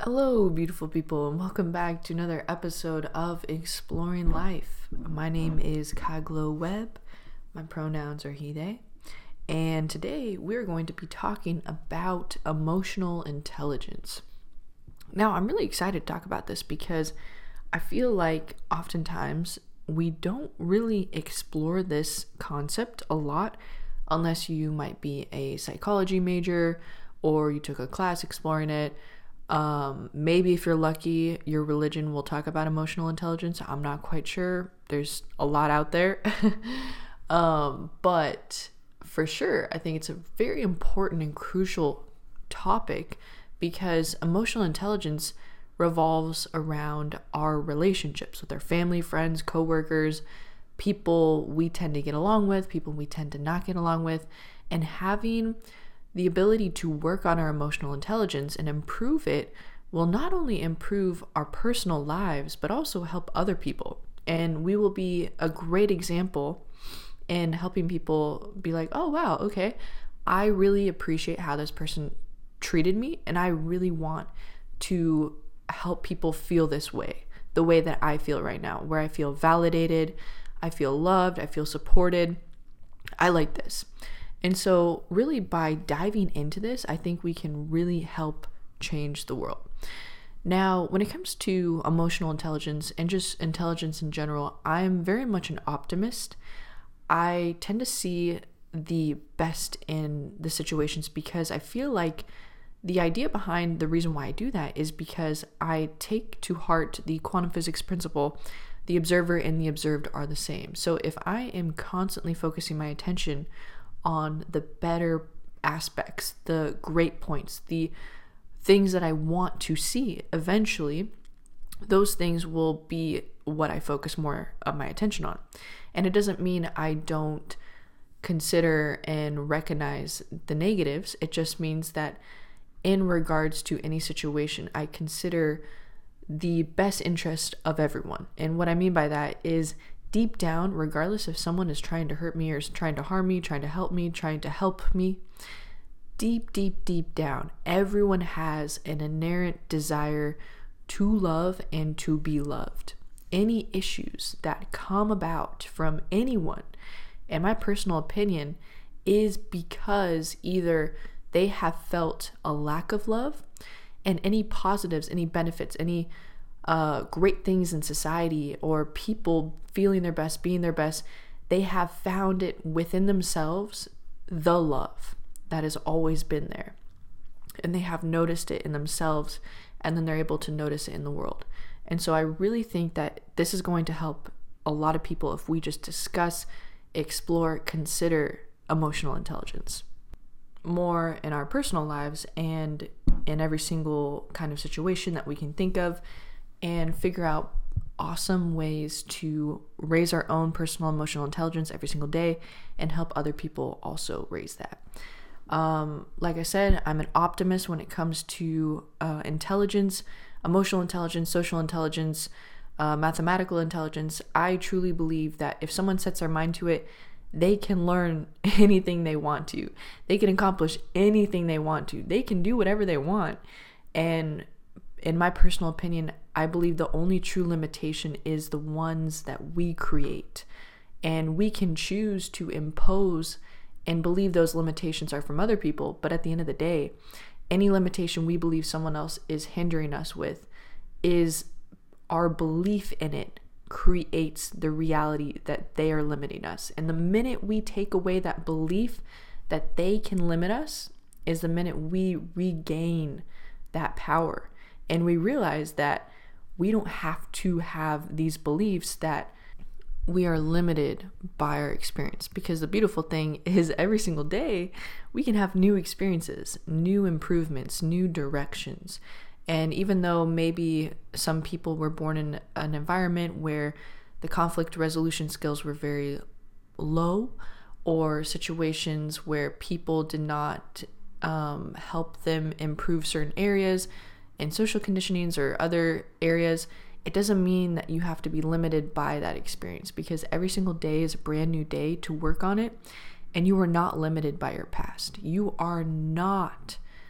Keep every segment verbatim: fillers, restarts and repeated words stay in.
Hello, beautiful people, and welcome back to another episode of Exploring Life. My name is Kaglo Webb. My pronouns are he, they. And today we're going to be talking about emotional intelligence. Now, I'm really excited to talk about this because I feel like oftentimes we don't really explore this concept a lot unless you might be a psychology major or you took a class exploring it. Um, maybe if you're lucky, your religion will talk about emotional intelligence. I'm not quite sure. There's a lot out there. um, but for sure, I think it's a very important and crucial topic because emotional intelligence revolves around our relationships with our family, friends, coworkers, people we tend to get along with, people we tend to not get along with, and having the ability to work on our emotional intelligence and improve it will not only improve our personal lives, but also help other people. And we will be a great example in helping people be like, oh, wow, okay, I really appreciate how this person treated me. And I really want to help people feel this way, the way that I feel right now, where I feel validated, I feel loved, I feel supported. I like this. And so really by diving into this, I think we can really help change the world. Now, when it comes to emotional intelligence and just intelligence in general, I'm very much an optimist. I tend to see the best in the situations because I feel like the idea behind the reason why I do that is because I take to heart the quantum physics principle, the observer and the observed are the same. So if I am constantly focusing my attention on the better aspects, the great points, the things that I want to see eventually, those things will be what I focus more of my attention on. And it doesn't mean I don't consider and recognize the negatives. It just means that in regards to any situation, I consider the best interest of everyone. And what I mean by that is deep down, regardless if someone is trying to hurt me or is trying to harm me, trying to help me, trying to help me, deep, deep, deep down, everyone has an inherent desire to love and to be loved. Any issues that come about from anyone, in my personal opinion, is because either they have felt a lack of love, and any positives, any benefits, any Uh, great things in society or people feeling their best, being their best, they have found it within themselves, the love that has always been there. And they have noticed it in themselves, and then they're able to notice it in the world. And so I really think that this is going to help a lot of people if we just discuss, explore, consider emotional intelligence more in our personal lives and in every single kind of situation that we can think of, and figure out awesome ways to raise our own personal emotional intelligence every single day and help other people also raise that. Um, like I said, I'm an optimist when it comes to uh, intelligence, emotional intelligence, social intelligence, uh, mathematical intelligence. I truly believe that if someone sets their mind to it, they can learn anything they want to. They can accomplish anything they want to. They can do whatever they want. And in my personal opinion, I believe the only true limitation is the ones that we create. And we can choose to impose and believe those limitations are from other people. But at the end of the day, any limitation we believe someone else is hindering us with is our belief in it creates the reality that they are limiting us. And the minute we take away that belief that they can limit us is the minute we regain that power. And we realize that we don't have to have these beliefs that we are limited by our experience. Because the beautiful thing is every single day, we can have new experiences, new improvements, new directions. And even though maybe some people were born in an environment where the conflict resolution skills were very low, or situations where people did not um, help them improve certain areas, in social conditionings or other areas, it doesn't mean that you have to be limited by that experience, because every single day is a brand new day to work on it, and you are not limited by your past. You are not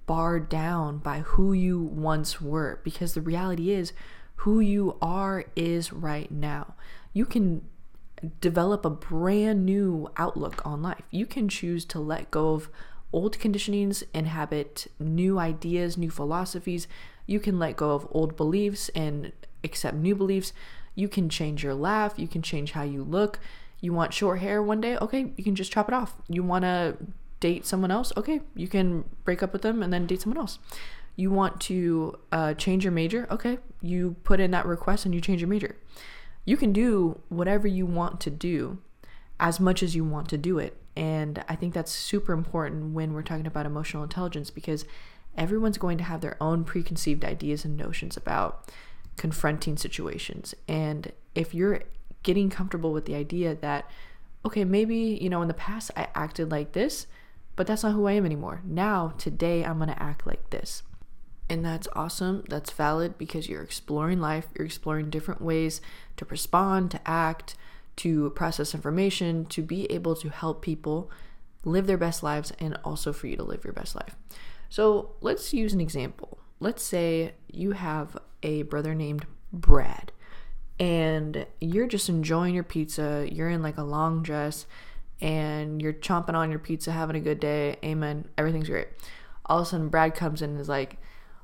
barred down by who you once were, because the reality is who you are is right now. You can develop a brand new outlook on life. You can choose to let go of old conditionings, inhabit new ideas, new philosophies. You can let go of old beliefs and accept new beliefs. You can change your laugh. You can change how you look. You want short hair one day? Okay, you can just chop it off. You want to date someone else? Okay, you can break up with them and then date someone else. You want to uh, change your major? Okay, you put in that request and you change your major. You can do whatever you want to do as much as you want to do it. And I think that's super important when we're talking about emotional intelligence, because everyone's going to have their own preconceived ideas and notions about confronting situations. And if you're getting comfortable with the idea that, okay, maybe, you know, in the past I acted like this, but that's not who I am anymore. Now, today, I'm going to act like this. And that's awesome. That's valid, because you're exploring life. You're exploring different ways to respond, to act, to process information, to be able to help people live their best lives, and also for you to live your best life. So let's use an example. Let's say you have a brother named Brad, and you're just enjoying your pizza. You're in like a long dress and you're chomping on your pizza, having a good day. Amen. Everything's great. All of a sudden, Brad comes in and is like,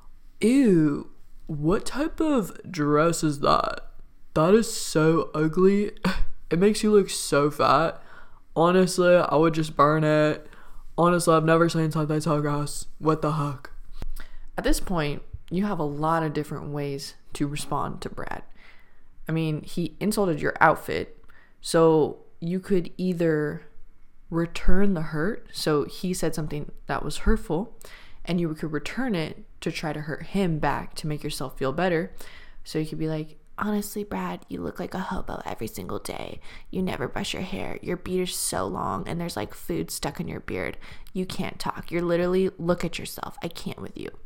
ew, what type of dress is that? That is so ugly. It makes you look so fat. Honestly, I would just burn it. Honestly, I've never seen something so gross. What the heck? At this point, you have a lot of different ways to respond to Brad. I mean, he insulted your outfit, so you could either return the hurt. So he said something that was hurtful, and you could return it to try to hurt him back to make yourself feel better. So you could be like, honestly, Brad, you look like a hobo every single day. You never brush your hair. Your beard is so long and there's like food stuck in your beard. You can't talk. You're literally, look at yourself. I can't with you.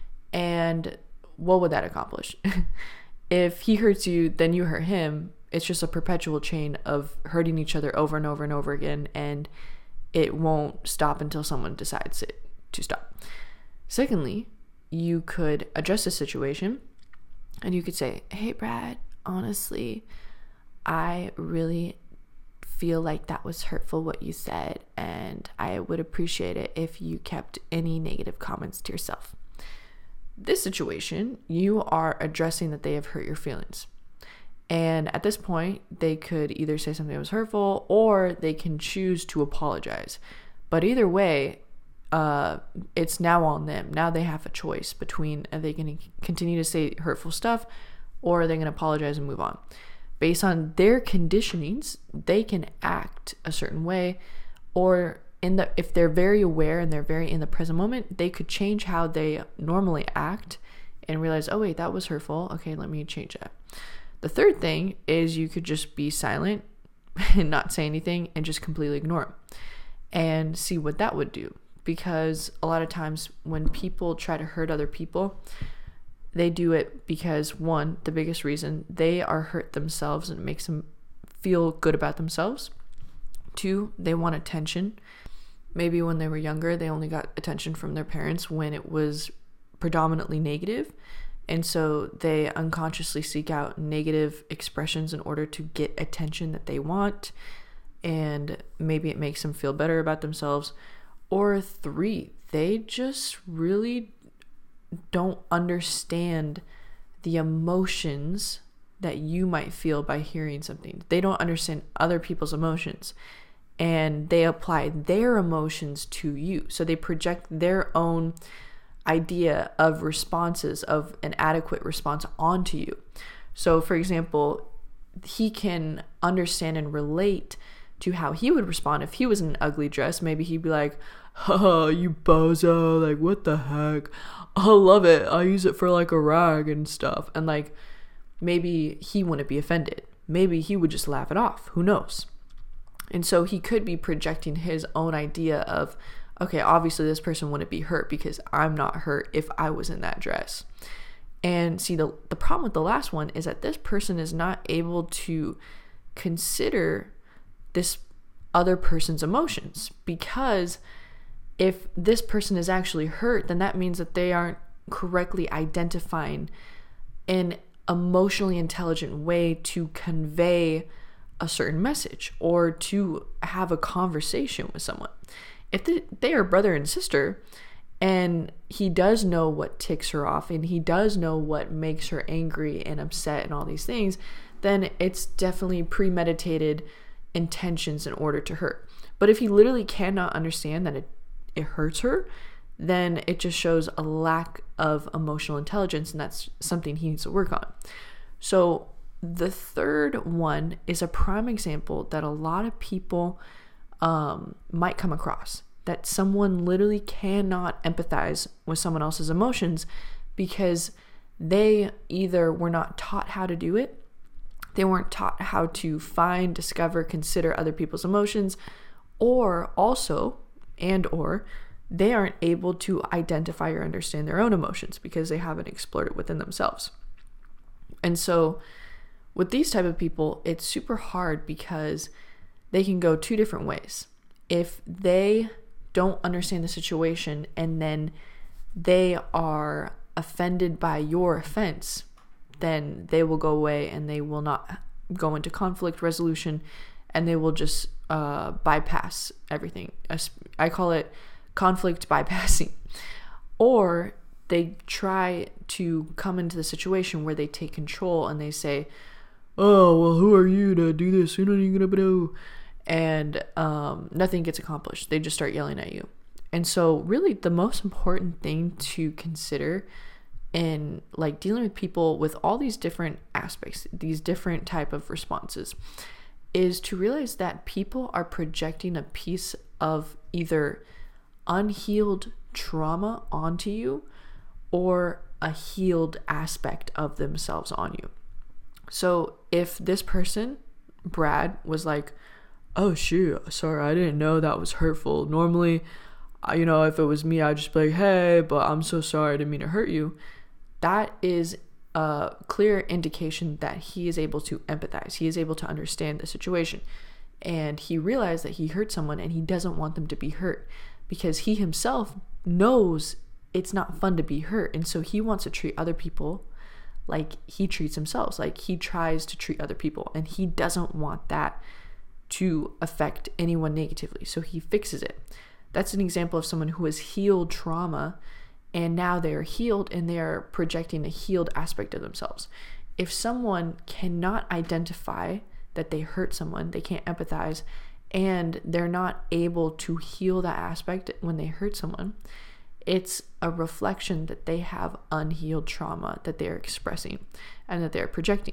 And what would that accomplish? If he hurts you, then you hurt him. It's just a perpetual chain of hurting each other over and over and over again. And it won't stop until someone decides it to stop. Secondly, you could address the situation and you could say, hey, Brad, honestly, I really feel like that was hurtful what you said, and I would appreciate it if you kept any negative comments to yourself. This situation, you are addressing that they have hurt your feelings. And at this point, they could either say something that was hurtful or they can choose to apologize. But either way, uh, it's now on them. Now they have a choice between, are they going to continue to say hurtful stuff or are they going to apologize and move on? Based on their conditionings, they can act a certain way, or in the if they're very aware and they're very in the present moment, they could change how they normally act and realize, oh wait, that was hurtful. Okay, let me change that. The third thing is you could just be silent and not say anything and just completely ignore them and see what that would do. Because a lot of times when people try to hurt other people, they do it because, one, the biggest reason, they are hurt themselves and it makes them feel good about themselves. Two, they want attention. Maybe when they were younger, they only got attention from their parents when it was predominantly negative. And so they unconsciously seek out negative expressions in order to get attention that they want. And maybe it makes them feel better about themselves. Or three, they just really don't understand the emotions that you might feel by hearing something. They don't understand other people's emotions, and they apply their emotions to you. So they project their own idea of responses, of an adequate response onto you. So for example, he can understand and relate to how he would respond if he was in an ugly dress. Maybe he'd be like, oh, you bozo, like what the heck? I love it. I use it for like a rag and stuff. And like, maybe he wouldn't be offended. Maybe he would just laugh it off. Who knows? And so he could be projecting his own idea of, okay, obviously this person wouldn't be hurt because I'm not hurt if I was in that dress. And see, the, the problem with the last one is that this person is not able to consider this other person's emotions, because if this person is actually hurt, then that means that they aren't correctly identifying an emotionally intelligent way to convey a certain message or to have a conversation with someone. If they, they are brother and sister, and he does know what ticks her off, and he does know what makes her angry and upset and all these things, then it's definitely premeditated intentions in order to hurt. But if he literally cannot understand that it, it hurts her, then it just shows a lack of emotional intelligence, and that's something he needs to work on. So the third one is a prime example that a lot of people um, might come across, that someone literally cannot empathize with someone else's emotions because they either were not taught how to do it, they weren't taught how to find, discover, consider other people's emotions, or also, and or, they aren't able to identify or understand their own emotions because they haven't explored it within themselves. And so with these type of people, it's super hard because they can go two different ways. If they don't understand the situation and then they are offended by your offense, then they will go away and they will not go into conflict resolution, and they will just uh, bypass everything. I call it conflict bypassing. Or they try to come into the situation where they take control and they say, oh, well, who are you to do this? You're not even gonna do. And um, nothing gets accomplished. They just start yelling at you. And so really the most important thing to consider in like dealing with people with all these different aspects, these different type of responses, is to realize that people are projecting a piece of either unhealed trauma onto you or a healed aspect of themselves on you. So if this person, Brad, was like, oh shoot, sorry, I didn't know that was hurtful. Normally, you know, if it was me, I'd just be like, hey, but I'm so sorry, I didn't mean to hurt you. That is a clear indication that he is able to empathize. He is able to understand the situation. And he realized that he hurt someone and he doesn't want them to be hurt because he himself knows it's not fun to be hurt. And so he wants to treat other people like he treats himself, like he tries to treat other people, and he doesn't want that to affect anyone negatively. So he fixes it. That's an example of someone who has healed trauma, and now they're healed and they're projecting a healed aspect of themselves. If someone cannot identify that they hurt someone, they can't empathize, and they're not able to heal that aspect when they hurt someone, it's a reflection that they have unhealed trauma that they're expressing and that they're projecting.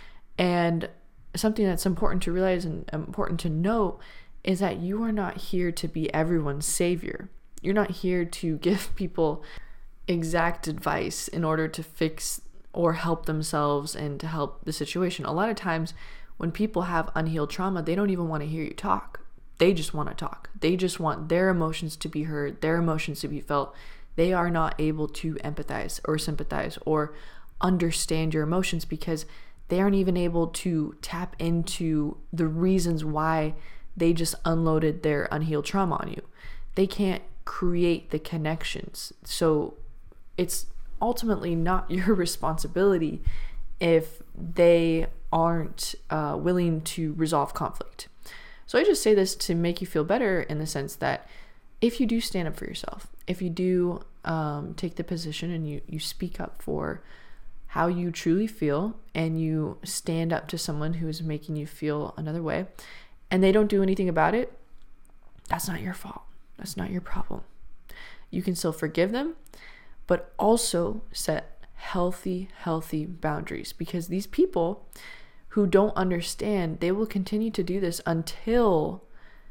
And something that's important to realize and important to note is that you are not here to be everyone's savior. You're not here to give people exact advice in order to fix or help themselves and to help the situation. A lot of times when people have unhealed trauma, they don't even want to hear you talk. They just want to talk. They just want their emotions to be heard, their emotions to be felt. They are not able to empathize or sympathize or understand your emotions because they aren't even able to tap into the reasons why they just unloaded their unhealed trauma on you. They can't create the connections. So it's ultimately not your responsibility if they aren't uh, willing to resolve conflict. So I just say this to make you feel better in the sense that if you do stand up for yourself, if you do um, take the position and you, you speak up for how you truly feel, and you stand up to someone who is making you feel another way, and they don't do anything about it, that's not your fault. That's not your problem. You can still forgive them, but also set healthy, healthy boundaries, because these people who don't understand, they will continue to do this until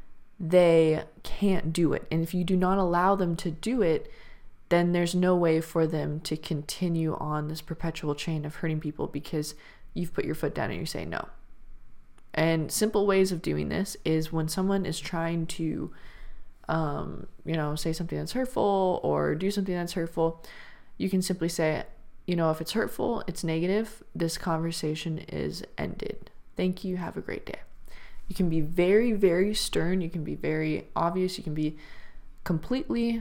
they can't do it. And if you do not allow them to do it, then there's no way for them to continue on this perpetual chain of hurting people because you've put your foot down and you say no. And simple ways of doing this is when someone is trying to, um, you know, say something that's hurtful or do something that's hurtful, you can simply say, you know, if it's hurtful, it's negative, this conversation is ended. Thank you. Have a great day. You can be very, very stern. You can be very obvious. You can be completely,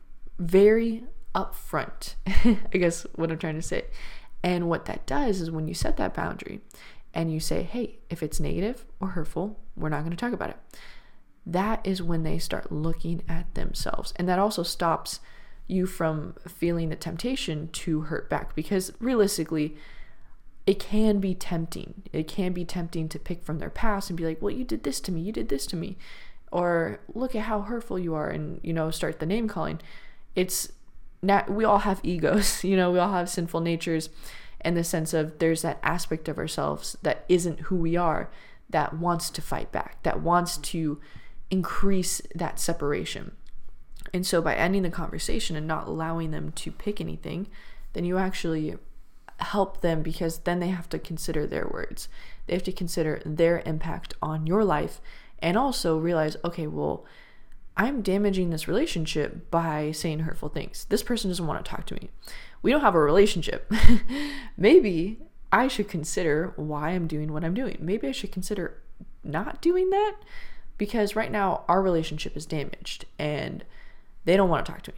very upfront, I guess what I'm trying to say. And what that does is when you set that boundary and you say, hey, if it's negative or hurtful, we're not going to talk about it. That is when they start looking at themselves. And that also stops you from feeling the temptation to hurt back, because realistically, it can be tempting. It can be tempting to pick from their past and be like, well, you did this to me, you did this to me, or look at how hurtful you are, and, you know, start the name calling. It's not, we all have egos, you know, we all have sinful natures, in the sense of there's that aspect of ourselves that isn't who we are, that wants to fight back, that wants to increase that separation. And so by ending the conversation and not allowing them to pick anything, then you actually help them, because then they have to consider their words. They have to consider their impact on your life, and also realize, okay, well, I'm damaging this relationship by saying hurtful things. This person doesn't want to talk to me. We don't have a relationship. Maybe I should consider why I'm doing what I'm doing. Maybe I should consider not doing that, because right now our relationship is damaged and they don't want to talk to me.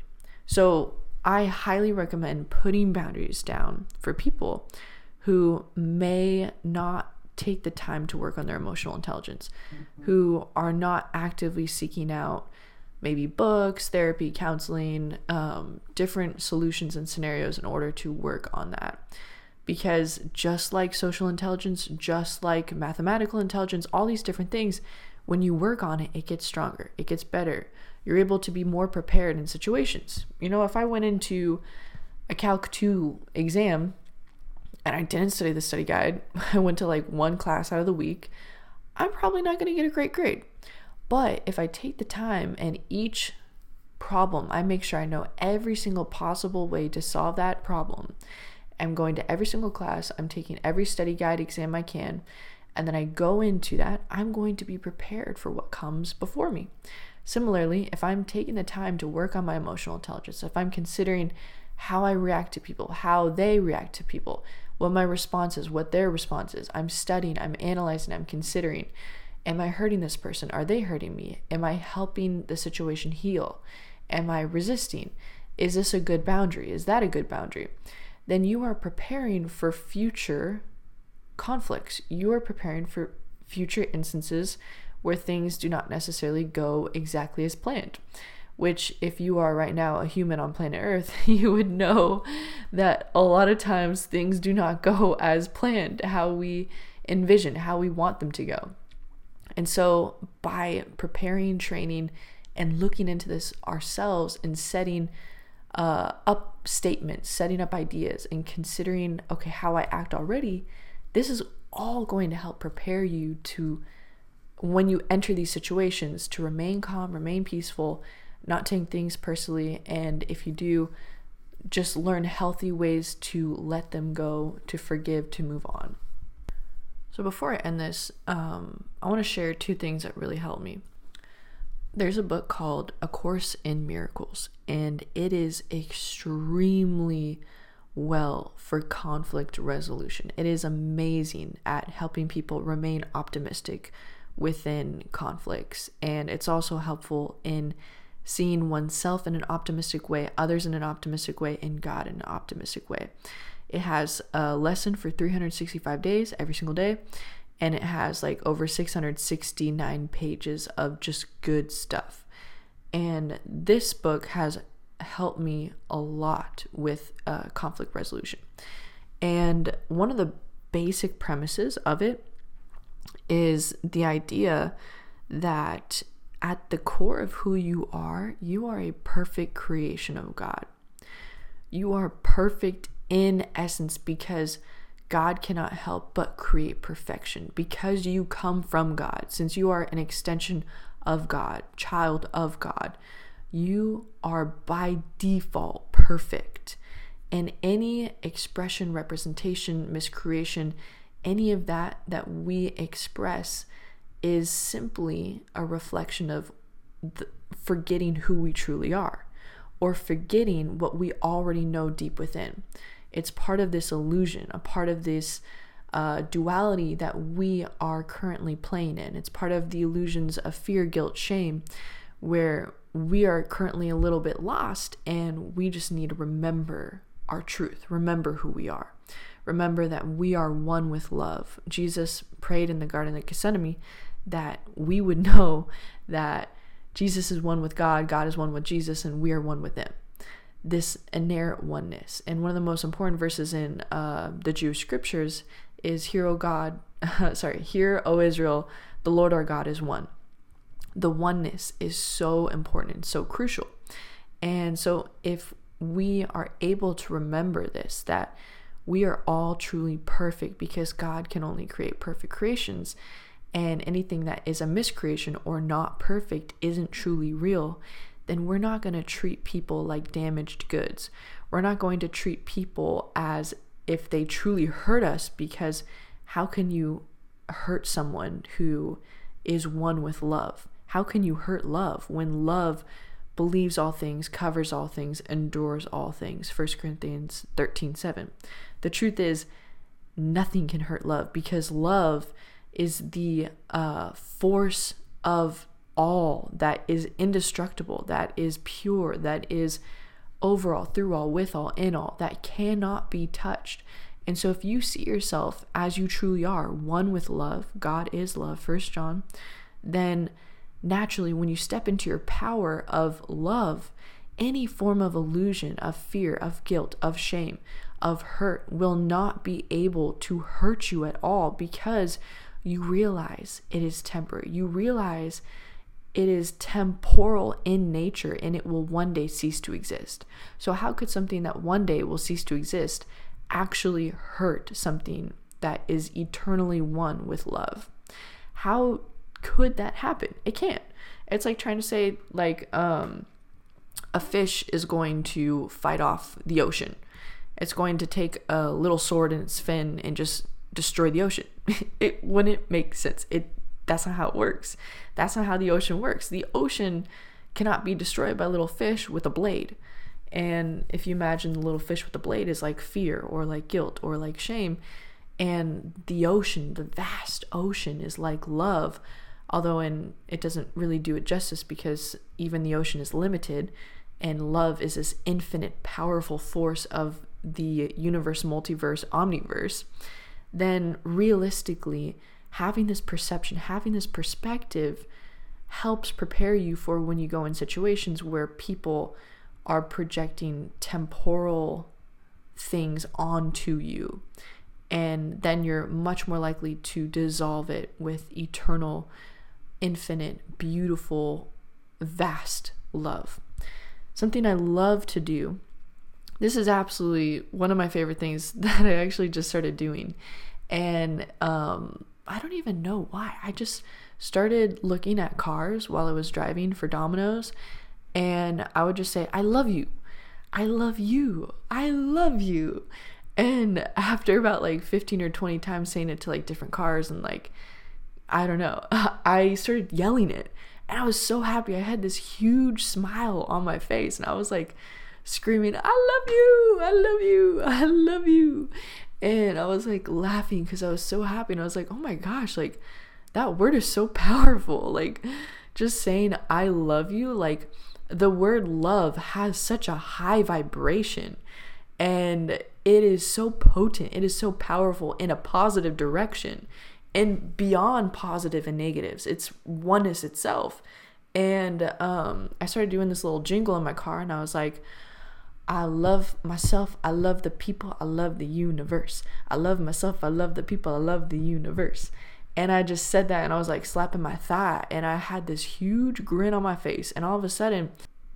So I highly recommend putting boundaries down for people who may not take the time to work on their emotional intelligence, mm-hmm. who are not actively seeking out maybe books, therapy, counseling, um, different solutions and scenarios in order to work on that. Because just like social intelligence, just like mathematical intelligence, all these different things, when you work on it, it gets stronger, it gets better. You're able to be more prepared in situations. You know, if I went into a Calc two exam and I didn't study the study guide, I went to like one class out of the week, I'm probably not going to get a great grade. But if I take the time and each problem, I make sure I know every single possible way to solve that problem. I'm going to every single class, I'm taking every study guide exam I can, and then I go into that, I'm going to be prepared for what comes before me. Similarly, if I'm taking the time to work on my emotional intelligence, if I'm considering how I react to people, how they react to people, what my response is, what their response is, I'm studying, I'm analyzing, I'm considering, am I hurting this person? Are they hurting me? Am I helping the situation heal? Am I resisting? Is this a good boundary? Is that a good boundary? Then you are preparing for future conflicts. You are preparing for future instances where things do not necessarily go exactly as planned. Which, if you are right now a human on planet Earth, you would know that a lot of times things do not go as planned, how we envision, how we want them to go. And so by preparing, training, and looking into this ourselves and setting uh, up statements, setting up ideas, and considering, okay, how I act already, this is all going to help prepare you to, when you enter these situations, to remain calm, remain peaceful, not take things personally, and if you do, just learn healthy ways to let them go, to forgive, to move on. So before I end this, um, I want to share two things that really helped me. There's a book called A Course in Miracles, and it is extremely well for conflict resolution. It is amazing at helping people remain optimistic within conflicts, and it's also helpful in seeing oneself in an optimistic way, others in an optimistic way, and God in an optimistic way. It has a lesson for three hundred sixty-five days, every single day, and it has like over six hundred sixty-nine pages of just good stuff. And this book has helped me a lot with uh, conflict resolution. And one of the basic premises of it is the idea that at the core of who you are, you are a perfect creation of God. You are perfect in essence because God cannot help but create perfection, because you come from God. Since you are an extension of God, child of God, you are by default perfect. And any expression, representation, miscreation, any of that that we express is simply a reflection of the, forgetting who we truly are, or forgetting what we already know deep within. It's part of this illusion, a part of this uh, duality that we are currently playing in. It's part of the illusions of fear, guilt, shame, where we are currently a little bit lost and we just need to remember our truth, remember who we are, remember that we are one with love. Jesus prayed in the Garden of Gethsemane that we would know that Jesus is one with God, God is one with Jesus, and we are one with them. This inerrant oneness. And one of the most important verses in uh, the Jewish scriptures is, Hear, O God, sorry, Hear, O Israel, the Lord our God is one. The oneness is so important and so crucial. And so if we are able to remember this, that we are all truly perfect because God can only create perfect creations, and anything that is a miscreation or not perfect isn't truly real, then we're not going to treat people like damaged goods. We're not going to treat people as if they truly hurt us, because how can you hurt someone who is one with love? How can you hurt love when love believes all things, covers all things, endures all things? First Corinthians thirteen seven. The truth is, nothing can hurt love, because love is the uh, force of all that is indestructible, that is pure, that is over all, through all, with all, in all, that cannot be touched. And so if you see yourself as you truly are, one with love, God is love, First John, then naturally when you step into your power of love, any form of illusion, of fear, of guilt, of shame, of hurt will not be able to hurt you at all, because you realize it is temporary. You realize it is temporal in nature, and it will one day cease to exist. So how could something that one day will cease to exist actually hurt something that is eternally one with love? How could that happen? It can't. It's like trying to say, like, um, a fish is going to fight off the ocean. It's going to take a little sword in its fin and just destroy the ocean. It wouldn't make sense. It that's not how it works. That's not how the ocean works. The ocean cannot be destroyed by a little fish with a blade. And if you imagine the little fish with the blade is like fear or like guilt or like shame, and the ocean, the vast ocean, is like love, although in it doesn't really do it justice, because even the ocean is limited, and love is this infinite powerful force of the universe, multiverse, omniverse. Then realistically, having this perception, having this perspective helps prepare you for when you go in situations where people are projecting temporal things onto you. And then you're much more likely to dissolve it with eternal, infinite, beautiful, vast love. Something I love to do. This is absolutely one of my favorite things that I actually just started doing. And um, I don't even know why. I just started looking at cars while I was driving for Domino's, and I would just say, I love you. I love you. I love you. And after about like fifteen or twenty times saying it to like different cars, and like, I don't know, I started yelling it. And I was so happy. I had this huge smile on my face, and I was like screaming, I love you, I love you, I love you. And I was like laughing because I was so happy. And I was like, oh my gosh, like that word is so powerful. Like just saying I love you, like the word love has such a high vibration, and it is so potent. It is so powerful in a positive direction and beyond positive and negatives. It's oneness itself. And um, I started doing this little jingle in my car, and I was like, I love myself, I love the people, I love the universe. I love myself, I love the people, I love the universe. And I just said that, and I was like slapping my thigh, and I had this huge grin on my face. And all of a sudden,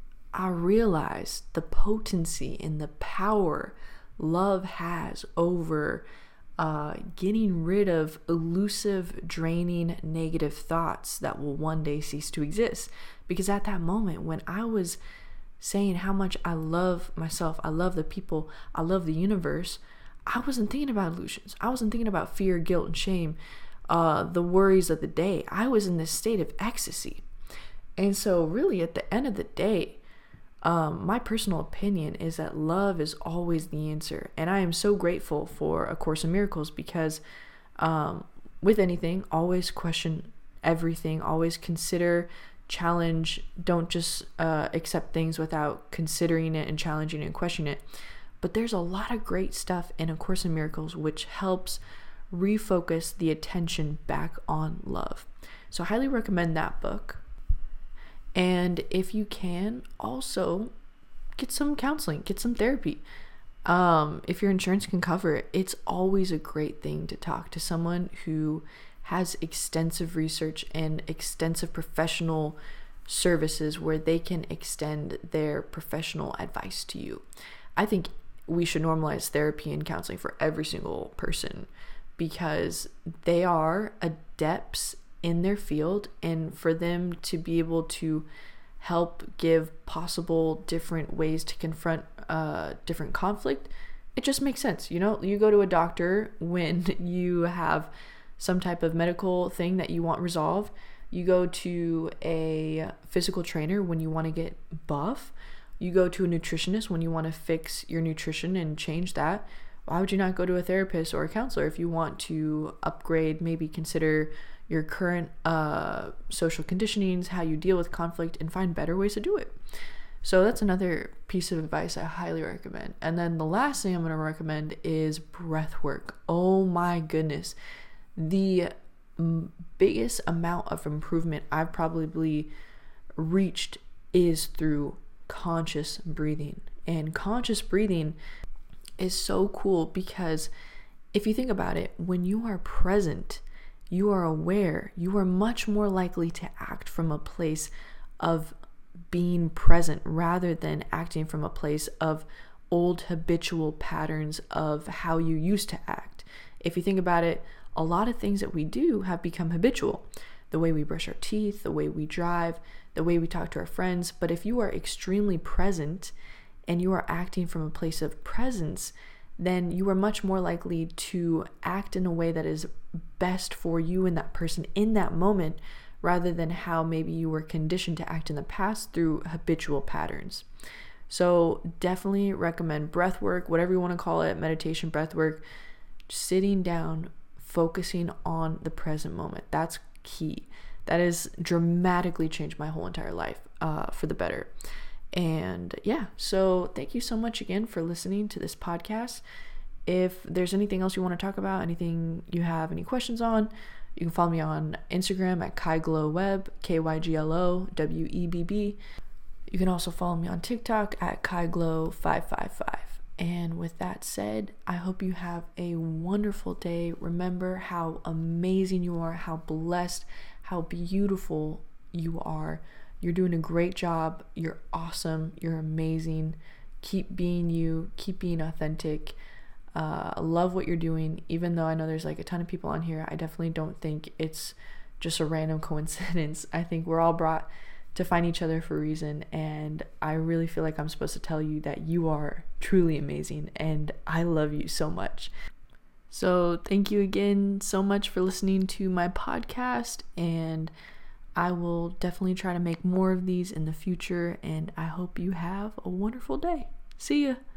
I realized the potency and the power love has over uh, getting rid of elusive, draining, negative thoughts that will one day cease to exist. Because at that moment, when I was saying how much I love myself, I love the people, I love the universe, I wasn't thinking about illusions. I wasn't thinking about fear, guilt, and shame, uh, the worries of the day. I was in this state of ecstasy. And so really at the end of the day, um, my personal opinion is that love is always the answer. And I am so grateful for A Course in Miracles, because um, with anything, always question everything, always consider challenge, don't just uh, accept things without considering it and challenging it and questioning it. But there's a lot of great stuff in A Course in Miracles which helps refocus the attention back on love. So I highly recommend that book. And if you can, also get some counseling, get some therapy. Um, if your insurance can cover it, it's always a great thing to talk to someone who has extensive research and extensive professional services where they can extend their professional advice to you. I think we should normalize therapy and counseling for every single person because they are adepts in their field, and for them to be able to help give possible different ways to confront uh, different conflict, it just makes sense. You know, you go to a doctor when you have some type of medical thing that you want resolved. You go to a physical trainer when you want to get buff. You go to a nutritionist when you want to fix your nutrition and change that. Why would you not go to a therapist or a counselor if you want to upgrade, maybe consider your current uh, social conditionings, how you deal with conflict, and find better ways to do it? So that's another piece of advice I highly recommend. And then the last thing I'm going to recommend is breath work. Oh my goodness. The biggest amount of improvement I've probably reached is through conscious breathing. And conscious breathing is so cool because if you think about it, when you are present, you are aware, you are much more likely to act from a place of being present rather than acting from a place of old habitual patterns of how you used to act. If you think about it, a lot of things that we do have become habitual. The way we brush our teeth, the way we drive, the way we talk to our friends. But if you are extremely present and you are acting from a place of presence, then you are much more likely to act in a way that is best for you and that person in that moment, rather than how maybe you were conditioned to act in the past through habitual patterns. So definitely recommend breath work, whatever you want to call it, meditation, breath work, sitting down, focusing on the present moment. That's key. That has dramatically changed my whole entire life uh, for the better. And yeah, so thank you so much again for listening to this podcast. If there's anything else you want to talk about, anything you have any questions on, you can follow me on Instagram at KyGlowWebb, K Y G L O W E B B. You can also follow me on TikTok at KyGlow five five five. And with that said, I hope you have a wonderful day. Remember how amazing you are, how blessed, how beautiful you are. You're doing a great job. You're awesome. You're amazing. Keep being you. Keep being authentic. Uh, I love what you're doing. Even though I know there's like a ton of people on here, I definitely don't think it's just a random coincidence. I think we're all brought to find each other for a reason. And I really feel like I'm supposed to tell you that you are truly amazing. And I love you so much. So thank you again so much for listening to my podcast. And I will definitely try to make more of these in the future, and I hope you have a wonderful day. See ya.